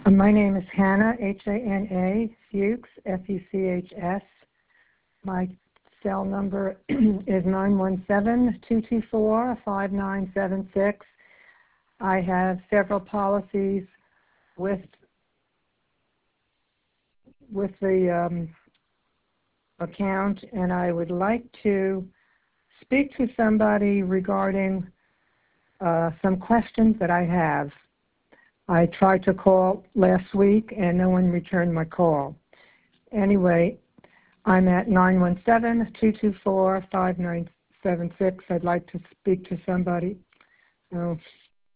My name is Hannah, H-A-N-A, Fuchs, F-U-C-H-S. My cell number is 917-224-5976. I have several policies with the account, and I would like to speak to somebody regarding some questions that I have. I tried to call last week, and no one returned my call. Anyway, I'm at 917-224-5976. I'd like to speak to somebody. Oh,